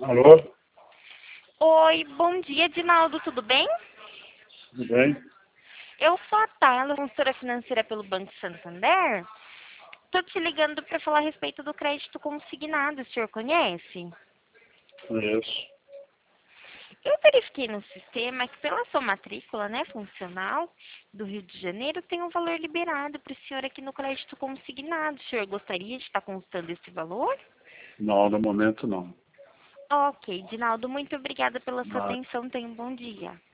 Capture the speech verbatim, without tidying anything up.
Alô? Oi, bom dia, Dinaldo, tudo bem? Tudo bem? Eu sou a Tayla, consultora financeira pelo Banco Santander. Estou te ligando para falar a respeito do crédito consignado, o senhor conhece? Conheço. Eu verifiquei no sistema que pela sua matrícula, né, funcional do Rio de Janeiro, tem um valor liberado para o senhor aqui no crédito consignado. O senhor gostaria de estar constando esse valor? Não, no momento não. Ok, Dinaldo, muito obrigada pela sua Ah, atenção. Tenha um bom dia.